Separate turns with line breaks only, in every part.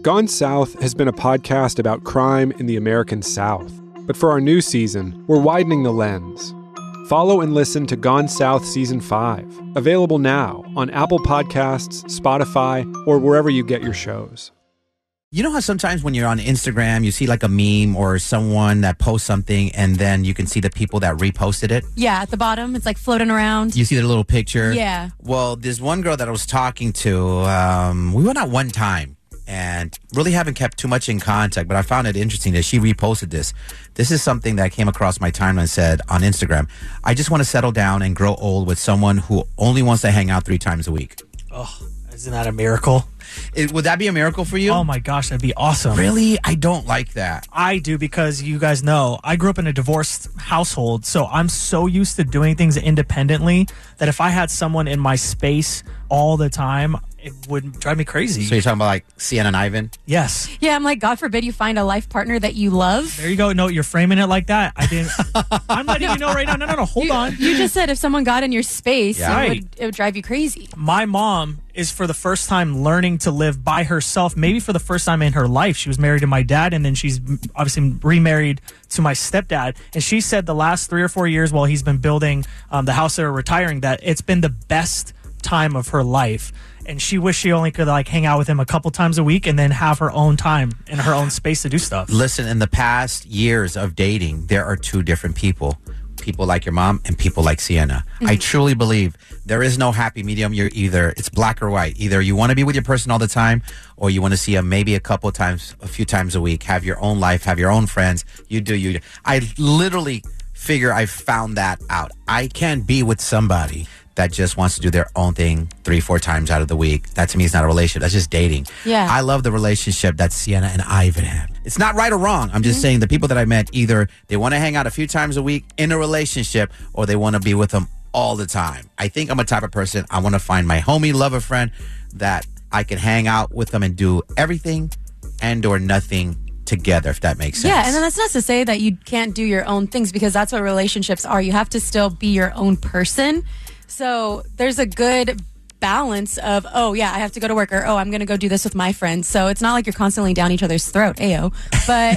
Gone South has been a podcast about crime in the American South. But for our new season, we're widening the lens. Follow and listen to Gone South Season 5, available now on Apple Podcasts, Spotify, or wherever you get your shows.
You know how sometimes when you're on Instagram, you see like a meme or someone that posts something and then you can see the people that reposted it?
Yeah, at the bottom, it's like floating around.
You see their little picture?
Yeah.
Well, there's one girl that I was talking to. We went out one time and really haven't kept too much in contact, but I found it interesting that she reposted this. This is something that came across my timeline and said on Instagram, I just want to settle down and grow old with someone who only wants to hang out 3 times a week.
Oh, isn't that a miracle?
Would that be a miracle for you?
Oh my gosh, that'd be awesome.
Really? I don't like that.
I do, because you guys know I grew up in a divorced household, so I'm so used to doing things independently that if I had someone in my space all the time, it would drive me crazy.
So you're talking about like Sienna and Ivan?
Yes.
Yeah, I'm like, God forbid you find a life partner that you love.
There you go. No, you're framing it like that. I didn't. I'm letting you know right now. No. Hold on.
You just said if someone got in your space,
Yeah.
it would drive you crazy.
My mom is for the first time learning to live by herself, maybe for the first time in her life. She was married to my dad, and then she's obviously remarried to my stepdad. And she said the last 3 or 4 years while he's been building the house they're retiring, that it's been the best time of her life. And she wished she only could like hang out with him a couple times a week and then have her own time in her own space to do stuff.
Listen, in the past years of dating, there are 2 different people. People like your mom and people like Sienna.
Mm-hmm.
I truly believe there is no happy medium. It's black or white. Either you want to be with your person all the time, or you want to see them maybe a few times a week, have your own life, have your own friends. You do. I literally figure I found that out. I can't be with somebody that just wants to do their own thing 3-4 times out of the week. That to me is not a relationship. That's just dating.
Yeah.
I love the relationship that Sienna and Ivan have. It's not right or wrong. I'm just saying the people that I met, either they want to hang out a few times a week in a relationship, or they want to be with them all the time. I think I'm a type of person, I want to find my homie, lover friend that I can hang out with them and do everything and or nothing together, if that makes sense.
Yeah, and then that's not to say that you can't do your own things, because that's what relationships are. You have to still be your own person. So there's a good balance of, oh, yeah, I have to go to work, or, oh, I'm going to go do this with my friends. So it's not like you're constantly down each other's throat, ayo. But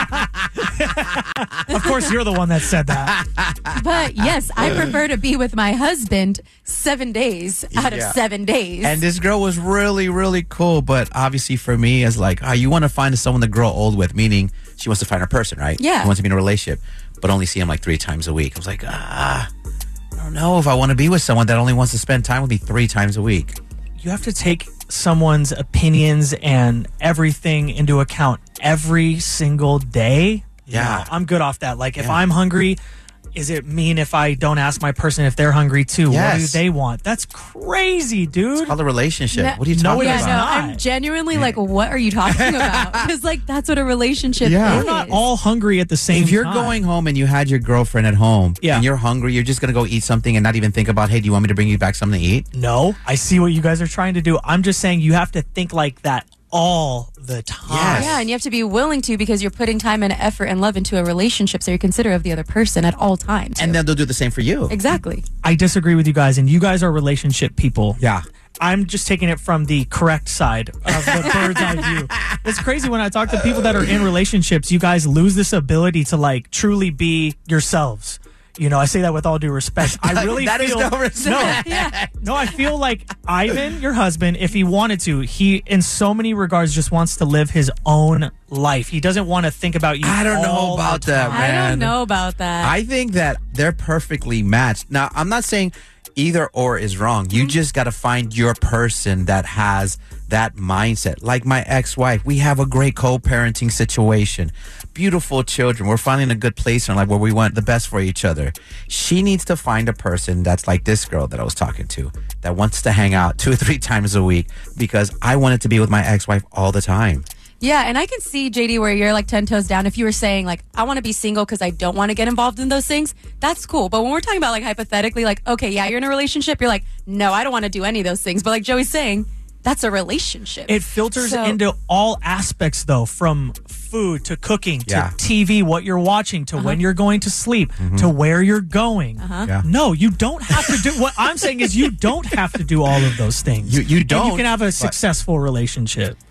Of course, you're the one that said that.
but yes, I prefer to be with my husband 7 days out of 7 days.
And this girl was really, really cool. But obviously for me, it's like, you want to find someone to grow old with, meaning she wants to find her person, right?
Yeah.
She wants to be in a relationship, but only see him like 3 times a week. I was like, I don't know if I want to be with someone that only wants to spend time with me 3 times a week.
You have to take someone's opinions and everything into account every single day.
Yeah.
No, I'm good off that. Like, if I'm hungry, is it mean if I don't ask my person if they're hungry too?
Yes.
What do they want? That's crazy, dude.
It's called a relationship.
No-
What are you
No,
talking
it
yeah,
is
no,
about?
not.
I'm genuinely like, what are you talking about? Because like that's what a relationship
Yeah.
is.
We're not all hungry at the same time.
If you're going home and you had your girlfriend at home
Yeah.
and you're hungry, you're just going to go eat something and not even think about, hey, do you want me to bring you back something to eat?
No, I see what you guys are trying to do. I'm just saying you have to think like that all the time.
Yes.
Yeah, and you have to be willing to, because you're putting time and effort and love into a relationship, so you're considerate of the other person at all times.
And then they'll do the same for you.
Exactly.
I disagree with you guys, and you guys are relationship people.
Yeah.
I'm just taking it from the correct side of the bird's eye view. It's crazy when I talk to people that are in relationships, you guys lose this ability to like truly be yourselves. You know, I say that with all due respect. I really
That is
feel
no respect.
No, I feel like Ivan, your husband, if he wanted to, he in so many regards just wants to live his own life. He doesn't want to think about you.
I don't know
all
about
the
that,
time.
man.
I don't know about that.
I think that they're perfectly matched. Now, I'm not saying either or is wrong. You just got to find your person that has that mindset. Like my ex-wife, we have a great co-parenting situation. Beautiful children. We're finding a good place in life where we want the best for each other. She needs to find a person that's like this girl that I was talking to, that wants to hang out 2 or 3 times a week, because I wanted to be with my ex-wife all the time.
Yeah, and I can see, JD, where you're like 10 toes down. If you were saying like, I want to be single because I don't want to get involved in those things, that's cool. But when we're talking about like hypothetically, like, okay, yeah, you're in a relationship, you're like, no, I don't want to do any of those things. But like Joey's saying, that's a relationship.
It filters
So-
into all aspects, though, from food to cooking to
Yeah.
TV, what you're watching, to when you're going to sleep, to where you're going.
Yeah.
No, you don't have to do. What I'm saying is, you don't have to do all of those things.
You
And
don't,
you can have a
but-
successful relationship.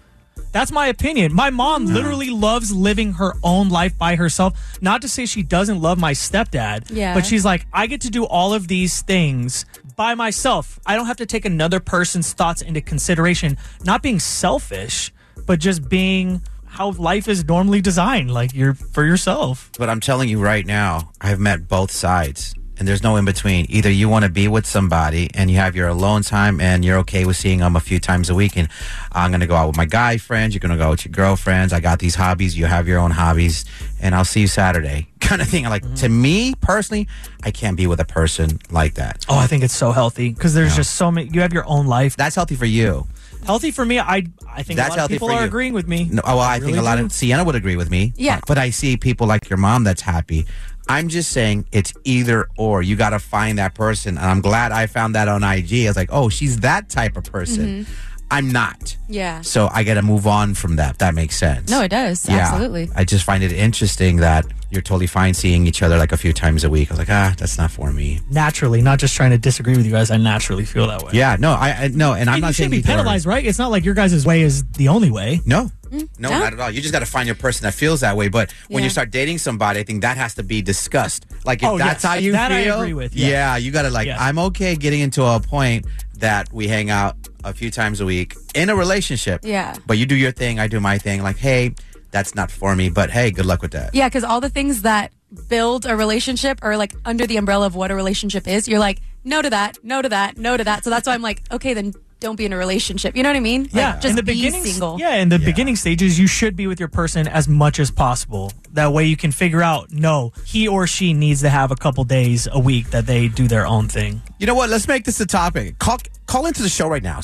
That's my opinion. My mom literally loves living her own life by herself. Not to say she doesn't love my stepdad, but she's like, I get to do all of these things by myself. I don't have to take another person's thoughts into consideration. Not being selfish, but just being how life is normally designed. Like, you're for yourself.
But I'm telling you right now, I've met both sides. And there's no in between. Either you want to be with somebody and you have your alone time and you're okay with seeing them a few times a week. And I'm going to go out with my guy friends. You're going to go out with your girlfriends. I got these hobbies. You have your own hobbies. And I'll see you Saturday kind of thing. Like, to me personally, I can't be with a person like that.
Oh, I think it's so healthy because there's just so many. You have your own life.
That's healthy for you.
Healthy for me. I think
That's
a lot of people are agreeing with me.
No, well, I think a lot of Sienna would agree with me.
Yeah.
But I see people like your mom that's happy. I'm just saying it's either or. You got to find that person. And I'm glad I found that on IG. I was like, oh, she's that type of person. I'm not.
Yeah.
So I got to move on from that. That makes sense.
No, it does.
Yeah.
Absolutely.
I just find it interesting that you're totally fine seeing each other like a few times a week. I was like, that's not for me.
Naturally, not just trying to disagree with you guys. I naturally feel that way.
Yeah, no, I no, and I'm not
you
saying
shouldn't be penalized, right? It's not like your guys' way is the only way.
No, not at all. You just got to find your person that feels that way. But when you start dating somebody, I think that has to be discussed. Like, if that's how you
that
feel,
I agree with.
Yeah, you got to I'm okay getting into a point that we hang out a few times a week in a relationship.
Yeah.
But you do your thing, I do my thing. Like, hey, that's not for me, but hey, good luck with that.
Yeah, because all the things that build a relationship are like under the umbrella of what a relationship is. You're like, no to that, no to that, no to that. So that's why I'm like, okay, then don't be in a relationship. You know what I mean?
Yeah,
like, just
in the
be
beginning,
single.
Yeah, in the beginning stages, you should be with your person as much as possible. That way you can figure out, no, he or she needs to have a couple days a week that they do their own thing.
You know what? Let's make this a topic. Call into the show right now.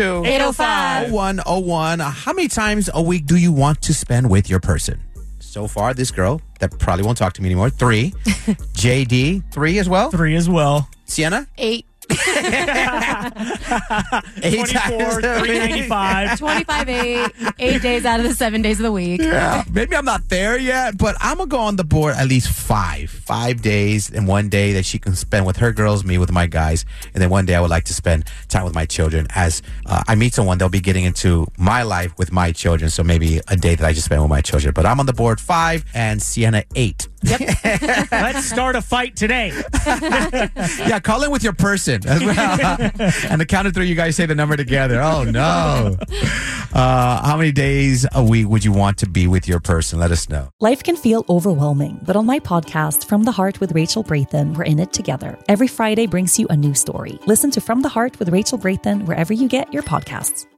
602-805-0101. How many times a week do you want to spend with your person? So far, this girl that probably won't talk to me anymore, 3. JD, 3 as well?
3 as well.
Sienna?
8.
24, 395.
25, 8 days out of the 7 days of the week.
Yeah, maybe I'm not there yet, but I'm going to go on the board at least 5. 5 days and 1 day that she can spend with her girls, me with my guys. And then 1 day I would like to spend time with my children. As I meet someone, they'll be getting into my life with my children. So maybe a day that I just spend with my children. But I'm on the board 5 and Sienna 8.
Yep.
Let's start a fight today.
Yeah, call in with your person as well. And the count of 3, you guys say the number together. Oh, no. How many days a week would you want to be with your person? Let us know.
Life can feel overwhelming, but on my podcast, From the Heart with Rachel Braithen, we're in it together. Every Friday brings you a new story. Listen to From the Heart with Rachel Braithen wherever you get your podcasts.